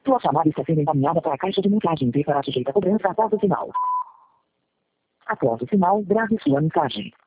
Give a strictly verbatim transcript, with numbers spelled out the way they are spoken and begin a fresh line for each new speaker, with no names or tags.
Sua chamada está sendo encaminhada para a caixa de mensagem e será sujeita a cobrança após o sinal. Após o sinal, grave sua mensagem.